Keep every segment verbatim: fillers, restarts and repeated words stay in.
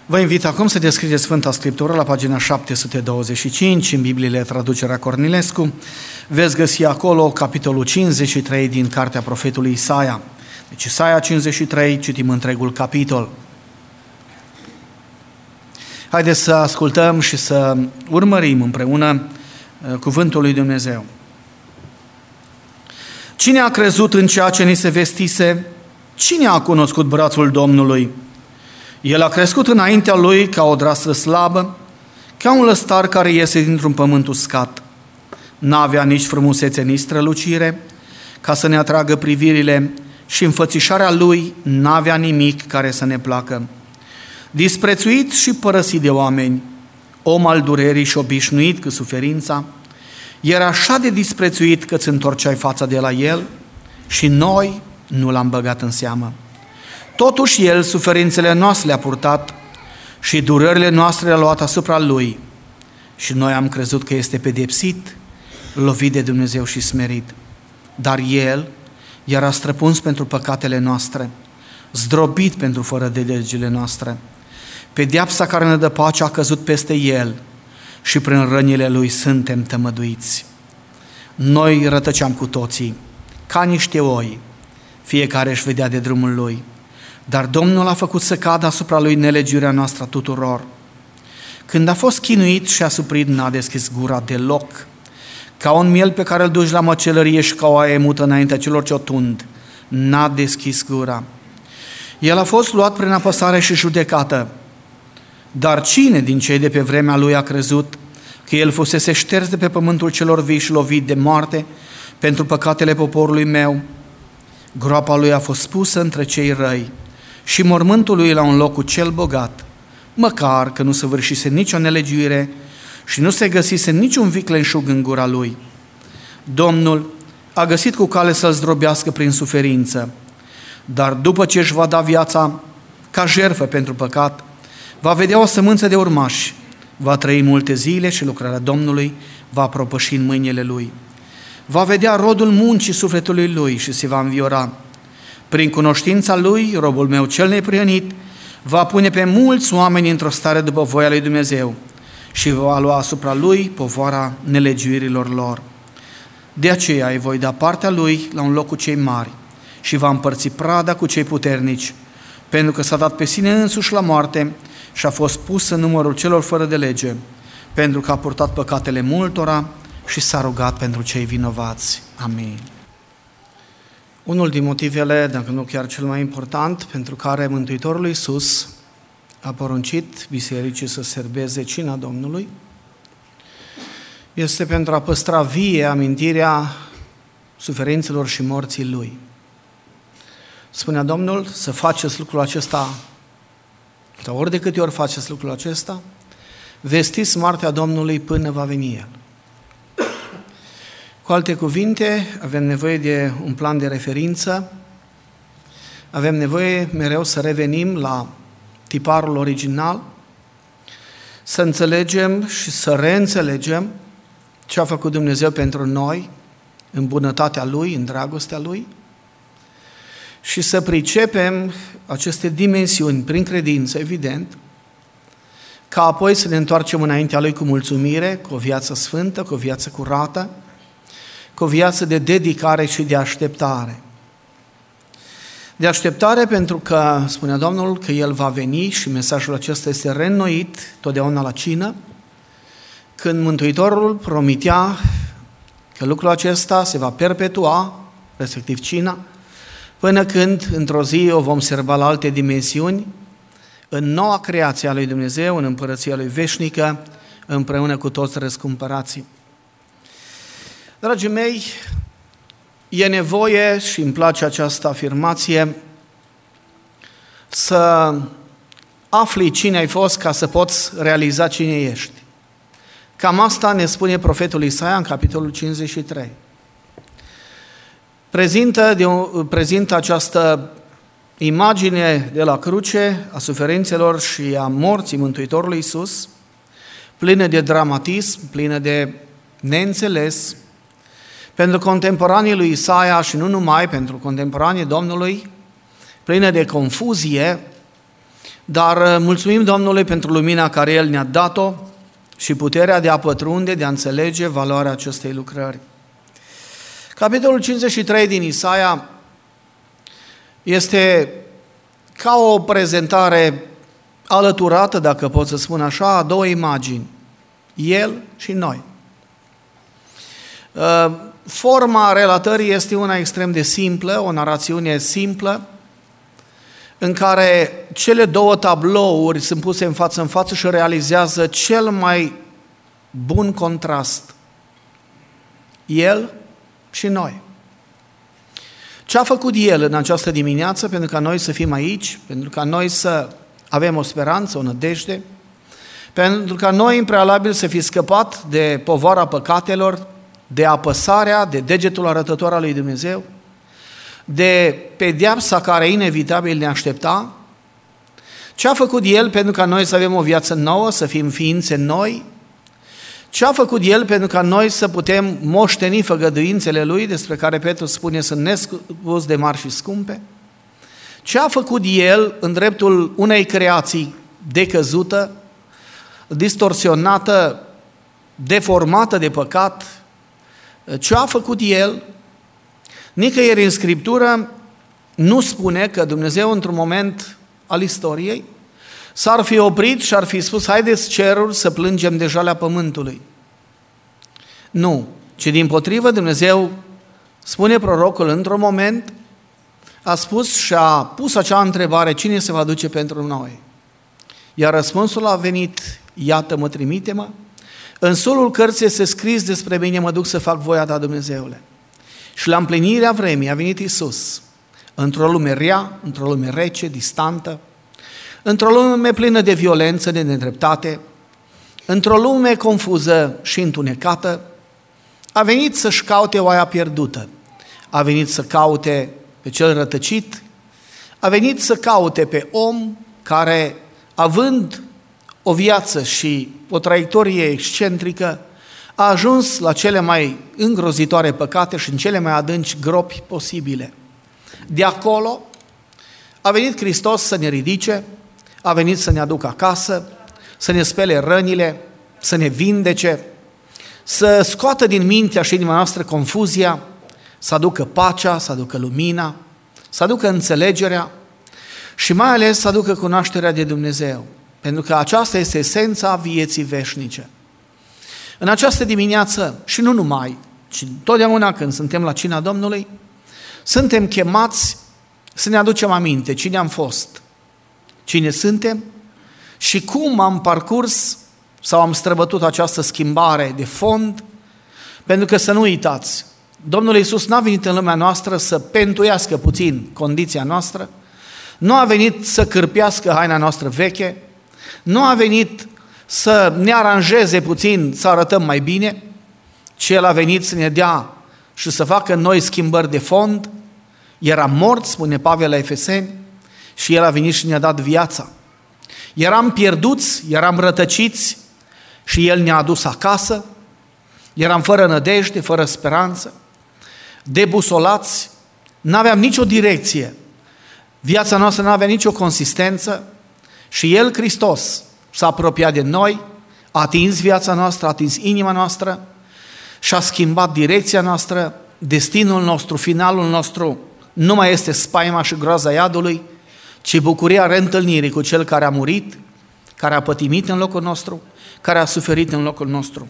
Vă invit acum să deschideți Sfânta Scriptură la pagina șapte sute douăzeci și cinci, în Bibliile Traducerea Cornilescu. Veți găsi acolo capitolul cincizeci și trei din cartea profetului Isaia. Deci Isaia cincizeci și trei, citim întregul capitol. Haideți să ascultăm și să urmărim împreună cuvântul lui Dumnezeu. Cine a crezut în ceea ce ni se vestise? Cine a cunoscut brațul Domnului? El a crescut înaintea lui ca o draslă slabă, ca un lăstar care iese dintr-un pământ uscat. N-avea nici frumusețe, nici strălucire, ca să ne atragă privirile, și înfățișarea lui n-avea nimic care să ne placă. Disprețuit și părăsit de oameni, om al durerii și obișnuit cu suferința, era așa de disprețuit că îți întorceai fața de la el și noi nu l-am băgat în seamă. Totuși el suferințele noastre le-a purtat și durările noastre le-a luat asupra lui. Și noi am crezut că este pedepsit, lovit de Dumnezeu și smerit. Dar el era străpuns pentru păcatele noastre, zdrobit pentru fără de legile noastre. Pedeapsa care ne dă pace a căzut peste el și prin rănile lui suntem tămăduiți. Noi rătăceam cu toții, ca niște oi, fiecare își vedea de drumul lui. Dar Domnul a făcut să cadă asupra lui nelegiuirea noastră tuturor. Când a fost chinuit și a suprit, n-a deschis gura deloc. Ca un miel pe care îl duci la măcelărie și ca o aie mută înaintea celor ce o tund, n-a deschis gura. El a fost luat prin apăsare și judecată. Dar cine din cei de pe vremea lui a crezut că el fusese șters de pe pământul celor vii și lovit de moarte pentru păcatele poporului meu? Groapa lui a fost pusă între cei răi și mormântul lui la un loc cu cel bogat, măcar că nu săvârșise nicio nelegiuire și nu se găsise niciun vicleșug în gura lui. Domnul a găsit cu cale să-l zdrobească prin suferință, dar după ce își va da viața ca jertfă pentru păcat, va vedea o sămânță de urmași, va trăi multe zile și lucrarea Domnului va propăși în mâinile lui. Va vedea rodul muncii sufletului lui și se va înviora. Prin cunoștința lui, robul meu cel neprihănit va pune pe mulți oameni într-o stare după voia lui Dumnezeu și va lua asupra lui povara nelegiuirilor lor. De aceea îi voi da partea lui la un loc cu cei mari și va împărți prada cu cei puternici, pentru că s-a dat pe sine însuși la moarte și a fost pus în numărul celor fără de lege, pentru că a purtat păcatele multora și s-a rugat pentru cei vinovați. Amin. Unul din motivele, dacă nu chiar cel mai important, pentru care Mântuitorul Iisus a poruncit bisericii să serbeze cina Domnului, este pentru a păstra vie amintirea suferințelor și morții Lui. Spunea Domnul să faceți lucrul acesta, sau ori de câte ori faceți lucrul acesta, vestiți moartea Domnului până va veni El. Cu alte cuvinte, avem nevoie de un plan de referință, avem nevoie mereu să revenim la tiparul original, să înțelegem și să reînțelegem ce a făcut Dumnezeu pentru noi, în bunătatea Lui, în dragostea Lui, și să pricepem aceste dimensiuni prin credință, evident, ca apoi să ne întoarcem înaintea Lui cu mulțumire, cu o viață sfântă, cu o viață curată, cu o viață de dedicare și de așteptare. De așteptare pentru că, spunea Domnul, că El va veni și mesajul acesta este reînnoit totdeauna la cină, când Mântuitorul promitea că lucrul acesta se va perpetua, respectiv cina, până când, într-o zi, o vom serba la alte dimensiuni, în noua creație a lui Dumnezeu, în împărăția Lui veșnică, împreună cu toți răscumpărații. Dragii mei, e nevoie, și îmi place această afirmație, să afli cine ai fost ca să poți realiza cine ești. Cam asta ne spune profetul Isaia în capitolul cincizeci și trei. Prezintă, de, prezintă această imagine de la cruce a suferințelor și a morții Mântuitorului Iisus, plină de dramatism, plină de neînțeles, pentru contemporanii lui Isaia și nu numai, pentru contemporanii Domnului, plină de confuzie, Dar mulțumim Domnului pentru lumina care El ne-a dat-o și puterea de a pătrunde, de a înțelege valoarea acestei lucrări. Capitolul cincizeci și trei din Isaia este ca o prezentare alăturată, dacă pot să spun așa, a două imagini, El și noi. Forma relatării este una extrem de simplă, o narațiune simplă, în care cele două tablouri sunt puse în față în față și realizează cel mai bun contrast. El și noi. Ce a făcut El în această dimineață pentru ca noi să fim aici, pentru ca noi să avem o speranță, o nădejde, pentru ca noi în prealabil să fi scăpat de povara păcatelor, de apăsarea, de degetul arătător al lui Dumnezeu, de pedeapsa care inevitabil ne aștepta. Ce a făcut El pentru ca noi să avem o viață nouă, să fim ființe noi? Ce a făcut El pentru ca noi să putem moșteni făgăduințele Lui, despre care Petru spune sunt nespus de mari și scumpe? Ce a făcut El în dreptul unei creații decăzută, distorsionată, deformată de păcat? Ce a făcut El? Nicăieri în Scriptură nu spune că Dumnezeu într-un moment al istoriei s-ar fi oprit și ar fi spus, haideți cerul să plângem de jalea pământului. Nu, ci dimpotrivă Dumnezeu, spune prorocul, într-un moment a spus și a pus acea întrebare, cine se va duce pentru noi? Iar răspunsul a venit, iată-mă, trimite-mă. În solul cărții este scris despre mine, mă duc să fac voia ta, Dumnezeule. Și la împlinirea vremii a venit Iisus, într-o lume rea, într-o lume rece, distantă, într-o lume plină de violență, de nedreptate, într-o lume confuză și întunecată, a venit să-și caute oaia pierdută, a venit să caute pe cel rătăcit, a venit să caute pe om care, având o viață și o traiectorie excentrică, a ajuns la cele mai îngrozitoare păcate și în cele mai adânci gropi posibile. De acolo a venit Hristos să ne ridice, a venit să ne aducă acasă, să ne spele rănile, să ne vindece, să scoată din mintea și inima noastră confuzia, să aducă pacea, să aducă lumina, să aducă înțelegerea și mai ales să aducă cunoașterea de Dumnezeu, pentru că aceasta este esența vieții veșnice. În această dimineață, și nu numai, ci totdeauna când suntem la cina Domnului, suntem chemați să ne aducem aminte cine am fost, cine suntem și cum am parcurs sau am străbătut această schimbare de fond, pentru că să nu uitați, Domnul Iisus n-a venit în lumea noastră să pentuiască puțin condiția noastră, nu a venit să cârpească haina noastră veche, nu a venit să ne aranjeze puțin, să arătăm mai bine, ci El a venit să ne dea și să facă în noi schimbări de fond. Eram morți, spune Pavel la Efeseni, și El a venit și ne-a dat viața. Eram pierduți, eram rătăciți și El ne-a adus acasă. Eram fără nădejde, fără speranță, debusolați, n-aveam nicio direcție, viața noastră n-avea nicio consistență și El, Hristos, s-a apropiat de noi, a atins viața noastră, a atins inima noastră și a schimbat direcția noastră, destinul nostru, finalul nostru nu mai este spaima și groaza iadului, ci bucuria reîntâlnirii cu Cel care a murit, care a pătimit în locul nostru, care a suferit în locul nostru.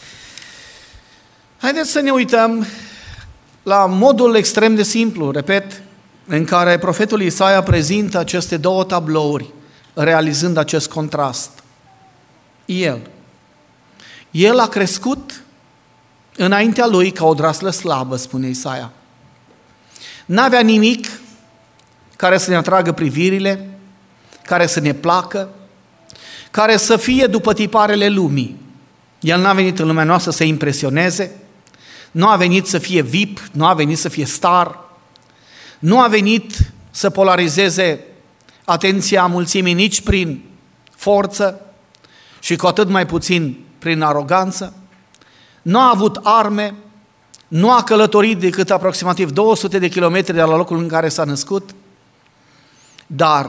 Haideți să ne uităm la modul extrem de simplu, repet, în care profetul Isaia prezintă aceste două tablouri, realizând acest contrast. El. El a crescut înaintea lui ca o draslă slabă, spune Isaia. N-avea nimic care să ne atragă privirile, care să ne placă, care să fie după tiparele lumii. El n-a venit în lumea noastră să impresioneze, nu a venit să fie V I P, nu a venit să fie star, nu a venit să polarizeze atenția mulțimii nici prin forță și cu atât mai puțin prin aroganță. Nu a avut arme, nu a călătorit decât aproximativ două sute de kilometri de la locul în care s-a născut, dar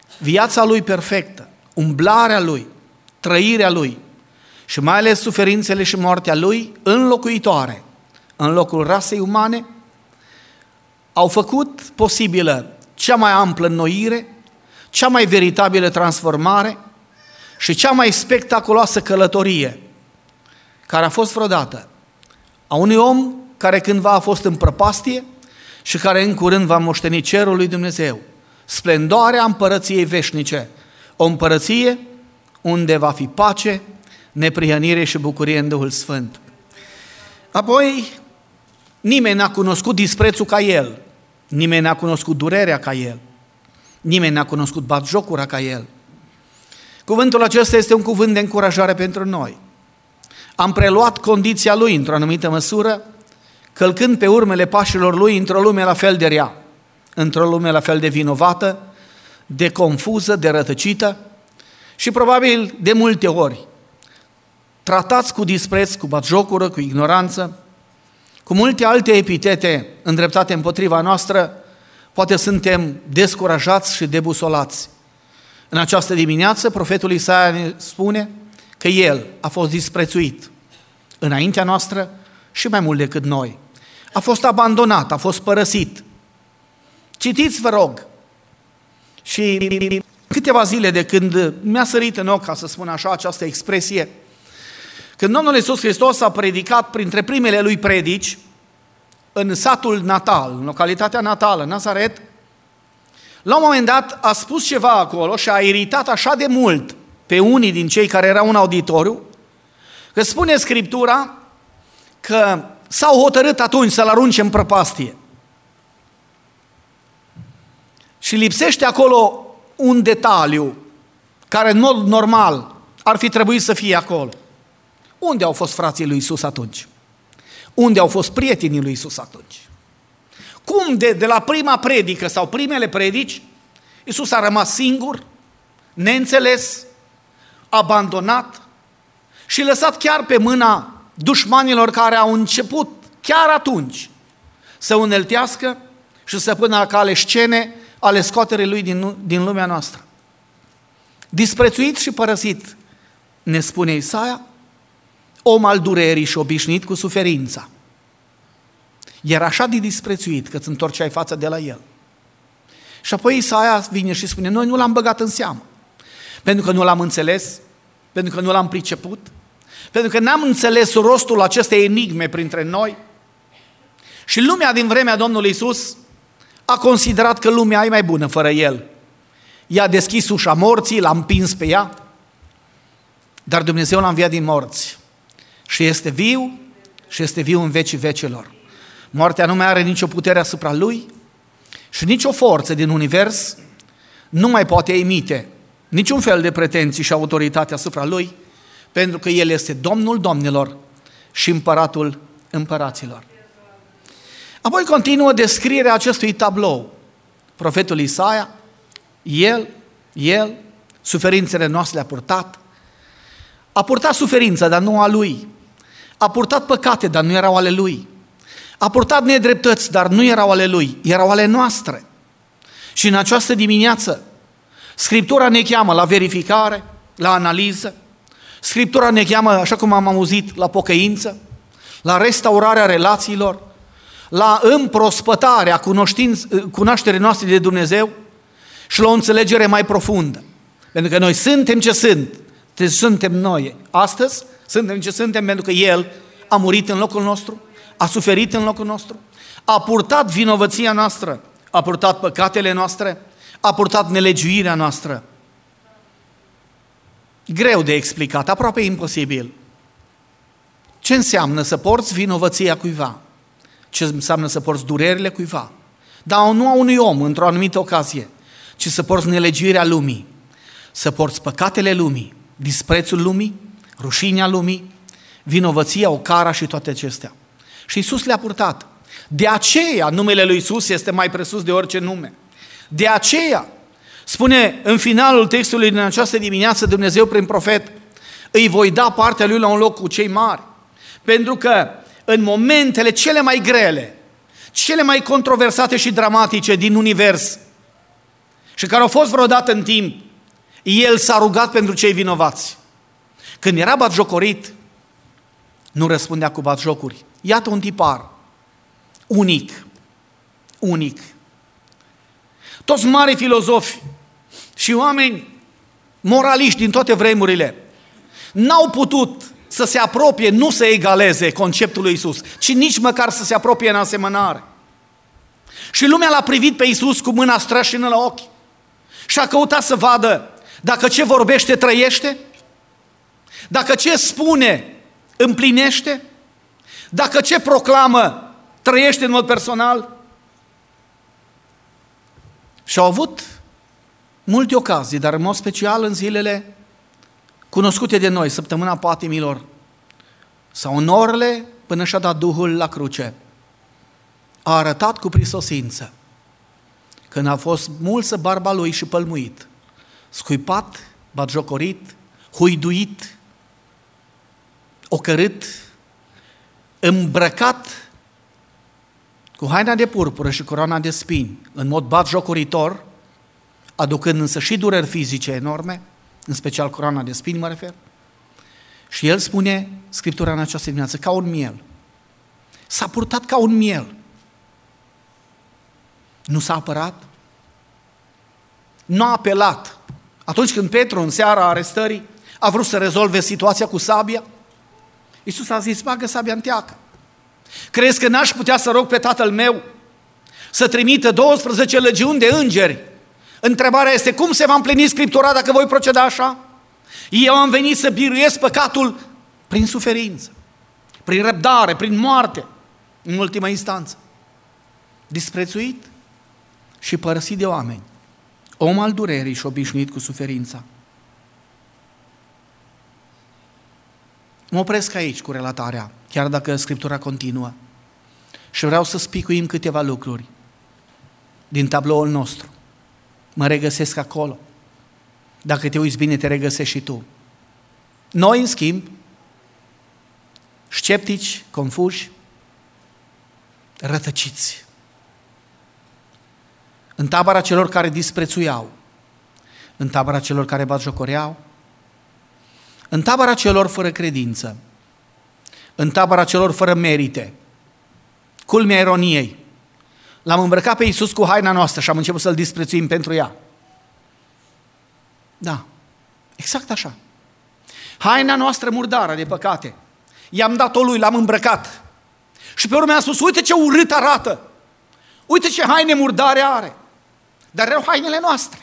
viața lui perfectă, umblarea lui, trăirea lui și mai ales suferințele și moartea lui înlocuitoare în locul rasei umane au făcut posibilă cea mai amplă înnoire, cea mai veritabilă transformare și cea mai spectaculoasă călătorie care a fost vreodată a unui om care cândva a fost în prăpastie și care în curând va moșteni cerul lui Dumnezeu, splendoarea împărăției veșnice, o împărăție unde va fi pace, neprihănire și bucurie în Duhul Sfânt. Apoi, nimeni n-a cunoscut disprețul ca el, nimeni n-a cunoscut durerea ca el, nimeni n-a cunoscut batjocura ca el. Cuvântul acesta este un cuvânt de încurajare pentru noi. Am preluat condiția lui într-o anumită măsură, călcând pe urmele pașilor lui într-o lume la fel de rea, într-o lume la fel de vinovată, de confuză, de rătăcită și probabil de multe ori tratați cu dispreț, cu batjocură, cu ignoranță, cu multe alte epitete îndreptate împotriva noastră, poate suntem descurajați și debusolați. În această dimineață, profetul Isaia ne spune că el a fost disprețuit înaintea noastră și mai mult decât noi. A fost abandonat, a fost părăsit. Citiți, vă rog. Și câteva zile de când mi-a sărit în ochi, ca să spun așa, această expresie, când Domnul Iisus Hristos a predicat printre primele lui predici în satul natal, în localitatea natală, Nazaret, la un moment dat a spus ceva acolo și a iritat așa de mult pe unii din cei care erau în auditoriu, că spune Scriptura că s-au hotărât atunci să-l arunce în prăpastie. Și lipsește acolo un detaliu care în mod normal ar fi trebuit să fie acolo. Unde au fost frații lui Iisus atunci? Unde au fost prietenii lui Iisus atunci? Cum de, de la prima predică sau primele predici, Iisus a rămas singur, neînțeles, abandonat și lăsat chiar pe mâna dușmanilor care au început chiar atunci să uneltească și să pună la cale scene ale scoaterii lui din, din lumea noastră. Disprețuit și părăsit, ne spune Isaia, om al durerii și obișnuit cu suferința. Era așa de disprețuit că îți întorceai fața de la el. Și apoi Isaia vine și spune, noi nu l-am băgat în seamă, pentru că nu l-am înțeles, pentru că nu l-am priceput, pentru că n-am înțeles rostul acestei enigme printre noi. Și lumea din vremea Domnului Iisus a considerat că lumea e mai bună fără el. I-a deschis ușa morții, l-a împins pe ea, dar Dumnezeu l-a înviat din morți. Și este viu și este viu în vecii vecilor. Moartea nu mai are nicio putere asupra lui și nicio forță din univers nu mai poate emite niciun fel de pretenții și autoritate asupra lui, pentru că el este Domnul domnilor și împăratul împăraților. Apoi continuă descrierea acestui tablou. Profetul Isaia, el, el, suferințele noastre le-a purtat, a purtat suferința, dar nu a lui, a purtat păcate, dar nu erau ale lui, a purtat nedreptăți, dar nu erau ale lui, erau ale noastre. Și în această dimineață, Scriptura ne cheamă la verificare, la analiză, Scriptura ne cheamă, așa cum am auzit, la pocăință, la restaurarea relațiilor, la împrospătarea cunoașterii noastre de Dumnezeu și la o înțelegere mai profundă. Pentru că noi suntem ce sunt, deci suntem noi. Astăzi suntem ce suntem pentru că El a murit în locul nostru, a suferit în locul nostru, a purtat vinovăția noastră, a purtat păcatele noastre, a purtat nelegiuirea noastră. Greu de explicat, aproape imposibil. Ce înseamnă să porți vinovăția cuiva? Ce înseamnă să porți durerile cuiva? Dar nu a unui om într-o anumită ocazie, ci să porți nelegiuirea lumii, să porți păcatele lumii, disprețul lumii, rușinea lumii, vinovăția, ocara și toate acestea. Și Iisus le-a purtat. De aceea numele lui Iisus este mai presus de orice nume. De aceea, spune în finalul textului din această dimineață Dumnezeu prin profet, îi voi da partea lui la un loc cu cei mari. Pentru că în momentele cele mai grele, cele mai controversate și dramatice din univers, și care au fost vreodată în timp, El s-a rugat pentru cei vinovați. Când era batjocorit, nu răspundea cu batjocuri. Iată un tipar unic, unic. Toți mari filozofi și oameni moraliști din toate vremurile n-au putut să se apropie, nu să egaleze conceptul lui Iisus, ci nici măcar să se apropie în asemănare. Și lumea l-a privit pe Iisus cu mâna strășină la ochi și a căutat să vadă dacă ce vorbește trăiește, dacă ce spune împlinește, dacă ce proclamă trăiește în mod personal. Și au avut multe ocazii, dar în mod special în zilele cunoscute de noi, săptămâna patimilor, sau în orele până și-a dat Duhul la cruce, a arătat cu prisosință, când a fost mulsă barba lui și pălmuit, scuipat, batjocorit, huiduit, ocărât, îmbrăcat cu haina de purpură și coroana de spini, în mod batjocoritor, aducând însă și dureri fizice enorme, în special coroana de spini mă refer. Și el spune, Scriptura în această dimineață, ca un miel. S-a purtat ca un miel. Nu s-a apărat. Nu a apelat. Atunci când Petru, în seara arestării, a vrut să rezolve situația cu sabia, Iisus a zis, bagă sabia în teacă. Crezi că n-aș putea să rog pe Tatăl meu să trimită douăsprezece legiuni de îngeri? Întrebarea este, cum se va împlini Scriptura dacă voi proceda așa? Eu am venit să biruiesc păcatul prin suferință, prin răbdare, prin moarte, în ultima instanță. Disprețuit și părăsit de oameni, om al durerii și obișnuit cu suferința. Mă opresc aici cu relatarea, chiar dacă Scriptura continuă. Și vreau să spicuim câteva lucruri din tabloul nostru. Mă regăsesc acolo. Dacă te uiți bine, te regăsești și tu. Noi, în schimb, sceptici, confuși, rătăciți. În tabăra celor care disprețuiau, în tabăra celor care batjocoreau, în tabăra celor fără credință, în tabăra celor fără merite. Culmea ironiei. L-am îmbrăcat pe Iisus cu haina noastră și am început să-L disprețuim pentru ea. Da, exact așa. Haina noastră murdară de păcate. I-am dat-o lui, l-am îmbrăcat. Și pe urmă mi-a spus, uite ce urât arată. Uite ce haine murdare are. Dar erau hainele noastre.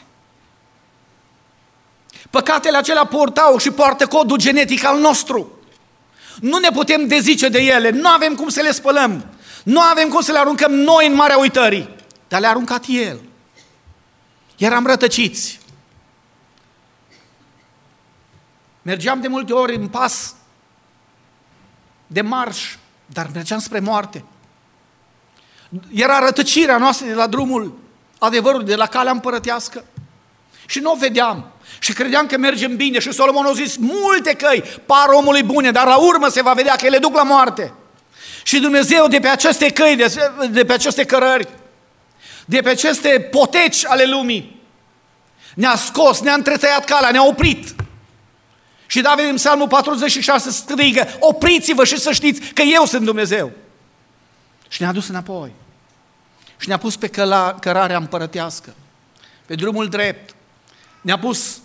Păcatele acelea portau și poartă codul genetic al nostru. Nu ne putem dezice de ele, nu avem cum să le spălăm, nu avem cum să le aruncăm noi în marea uitării, dar le-a aruncat El. Eram rătăciți. Mergeam de multe ori în pas de marș, dar mergeam spre moarte. Era rătăcirea noastră de la drumul adevărului, de la calea împărătească. Și nu o vedeam. Și credeam că mergem bine. Și Solomon a zis, multe căi par omului bune, dar la urmă se va vedea că ele duc la moarte. Și Dumnezeu de pe aceste căi, de, de pe aceste cărări, de pe aceste poteci ale lumii, ne-a scos, ne-a întretăiat calea, ne-a oprit. Și David în Psalmul patruzeci și șase strigă, opriți-vă și să știți că eu sunt Dumnezeu. Și ne-a dus înapoi. Și ne-a pus pe căla, cărarea împărătească, pe drumul drept. Ne-a pus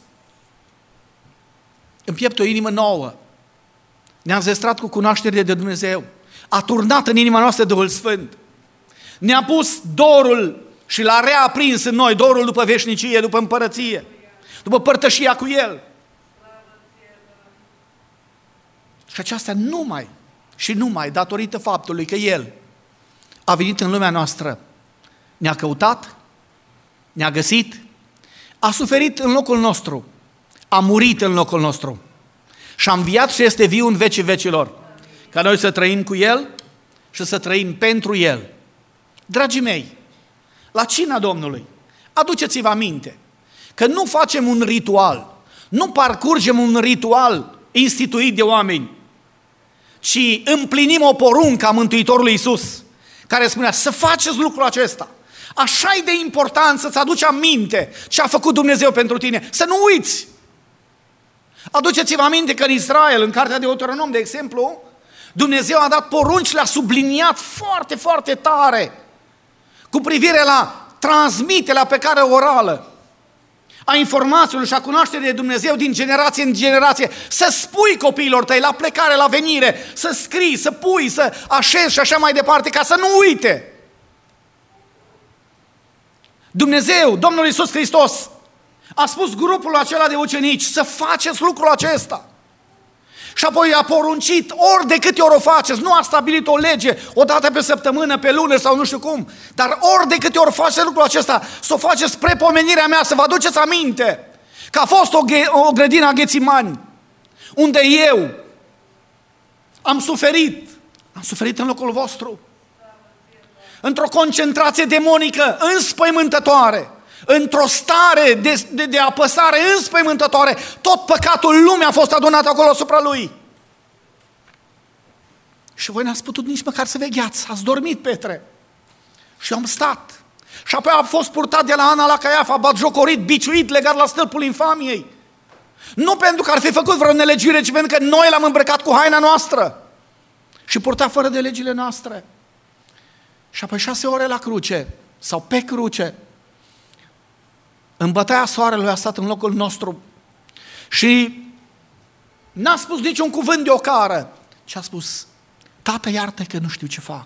în piept o inimă nouă. Ne-a înzestrat cu cunoaștere de Dumnezeu. A turnat în inima noastră Duhul Sfânt. Ne-a pus dorul și l-a reaprins în noi, dorul după veșnicie, după împărăție, după părtășia cu El. Și aceasta numai și numai datorită faptului că El a venit în lumea noastră, ne-a căutat, ne-a găsit, a suferit în locul nostru, a murit în locul nostru și a înviat și este viu în vecii vecilor, ca noi să trăim cu El și să trăim pentru El. Dragii mei, la cina Domnului, aduceți-vă aminte că nu facem un ritual, nu parcurgem un ritual instituit de oameni, ci împlinim o poruncă a Mântuitorului Iisus, care spunea să faceți lucrul acesta. Așa e de important să-ți aduci aminte ce a făcut Dumnezeu pentru tine. Să nu uiți! Aduceți-vă aminte că în Israel, în cartea de Deuteronom, de exemplu, Dumnezeu a dat porunci, le-a subliniat foarte, foarte tare cu privire la transmiterea pe care orală a informațiilor și a cunoașterii de Dumnezeu din generație în generație, să spui copiilor tăi la plecare, la venire, să scrii, să pui, să așezi și așa mai departe, ca să nu uite. Dumnezeu, Domnul Iisus Hristos, a spus grupul acela de ucenici să faceți lucrul acesta. Și apoi a poruncit, ori de câte ori o faceți, nu a stabilit o lege, o dată pe săptămână, pe lună sau nu știu cum, dar ori de câte ori faceți lucrul acesta, să o faceți spre pomenirea mea, să vă aduceți aminte că a fost o, ghe- o grădină a Ghețimani, unde eu am suferit, am suferit în locul vostru, într-o concentrație demonică înspăimântătoare, într-o stare de, de, de apăsare înspăimântătoare, tot păcatul lumii a fost adunat acolo asupra lui. Și voi n-ați putut nici măcar să vegheați, ați dormit, Petre. Și am stat. Și apoi a fost purtat de la Ana la Caiafa, batjocorit, biciuit, legat la stâlpul infamiei. Nu pentru că ar fi făcut vreo nelegire, ci pentru că noi l-am îmbrăcat cu haina noastră și purta fără de legile noastre. Și apoi șase ore la cruce, sau pe cruce, în bătaia soarelui a stat în locul nostru și n-a spus niciun cuvânt de ocară, ci a spus, Tată, iartă că nu știu ce fac.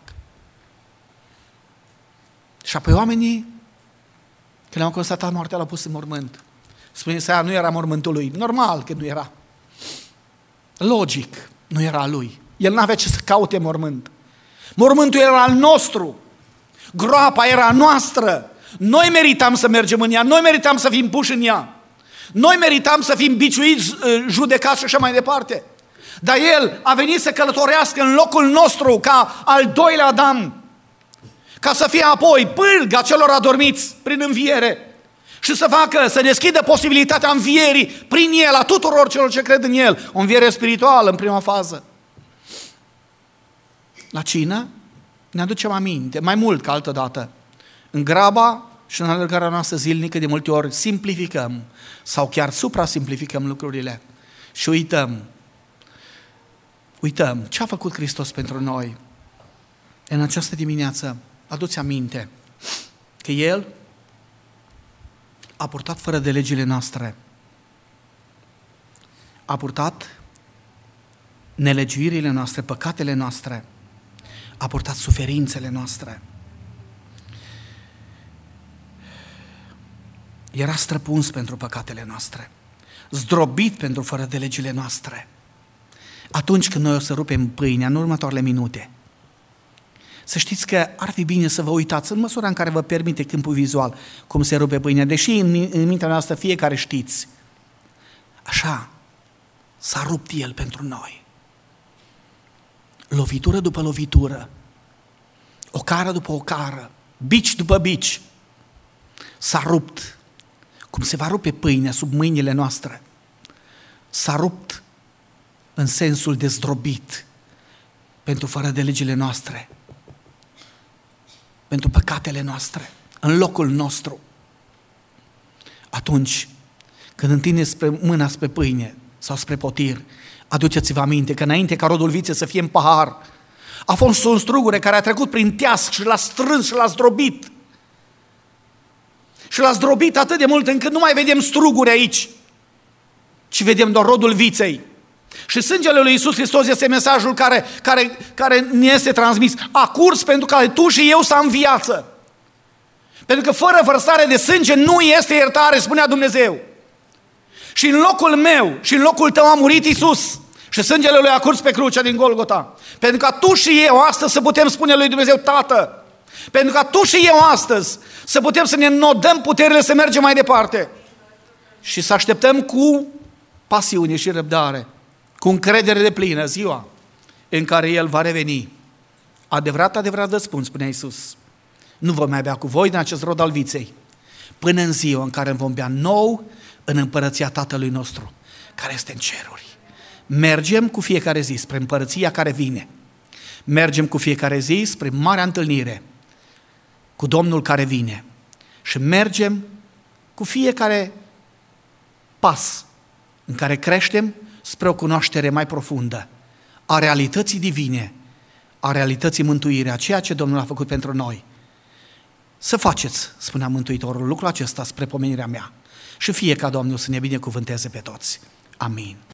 Și apoi oamenii, când au constatat moartea, l-au pus în mormânt. Spune să nu era mormântul lui. Normal că nu era. Logic, nu era al lui. El n-avea ce să caute mormânt. Mormântul era al nostru. Groapa era a noastră. Noi meritam să mergem în ea, noi meritam să fim puși în ea. Noi meritam să fim biciuiți, judecați și așa mai departe. Dar El a venit să călătorească în locul nostru ca al doilea Adam, ca să fie apoi pârga celor adormiți prin înviere și să facă, să deschidă posibilitatea învierii prin El a tuturor celor ce cred în El. O înviere spirituală în prima fază. La cină ne aducem aminte, mai mult ca altă dată. În graba și în alergarea noastră zilnică de multe ori simplificăm sau chiar supra-simplificăm lucrurile și uităm. Uităm ce a făcut Hristos pentru noi. În această dimineață, adu-ți aminte că El a purtat fără de legile noastre. A purtat nelegiuirile noastre, păcatele noastre. A purtat suferințele noastre. Era străpuns pentru păcatele noastre, zdrobit pentru fără de legile noastre. Atunci când noi o să rupem pâinea, în următoarele minute, să știți că ar fi bine să vă uitați în măsura în care vă permite câmpul vizual cum se rupe pâinea, deși în, în mintea noastră fiecare știți. Așa s-a rupt El pentru noi. Lovitură după lovitură, ocară după ocară, bici după bici, s-a rupt. Cum se va rupe pâinea sub mâinile noastre, s-a rupt în sensul de zdrobit pentru fără de legile noastre, pentru păcatele noastre, în locul nostru. Atunci, când întindeți spre mâna spre pâine sau spre potir, aduceți-vă aminte că înainte ca rodul viței să fie în pahar, a fost un strugure care a trecut prin teasc și l-a strâns și l-a zdrobit. Și l-a zdrobit atât de mult încât nu mai vedem struguri aici, ci vedem doar rodul viței. Și sângele lui Iisus Hristos este mesajul care, care, care ne este transmis. A curs pentru că tu și eu să am viață. Pentru că fără vărsare de sânge nu este iertare, spunea Dumnezeu. Și în locul meu și în locul tău a murit Iisus. Și sângele lui a curs pe crucea din Golgota. Pentru că tu și eu astăzi să putem spune lui Dumnezeu, Tată, pentru că tu și eu astăzi să putem să ne înodăm puterile să mergem mai departe și să așteptăm cu pasiune și răbdare, cu încredere de plină ziua în care El va reveni. Adevărat, adevărat vă spun, spunea Iisus, nu vom mai bea cu voi din acest rod al viței, până în ziua în care vom bea nou în împărăția Tatălui nostru, care este în ceruri. Mergem cu fiecare zi spre împărăția care vine. Mergem cu fiecare zi spre marea întâlnire cu Domnul care vine și mergem cu fiecare pas în care creștem spre o cunoaștere mai profundă a realității divine, a realității mântuirii, a ceea ce Domnul a făcut pentru noi. Să faceți, spunea Mântuitorul, lucrul acesta spre pomenirea mea și fie ca Domnul să ne binecuvânteze pe toți. Amin.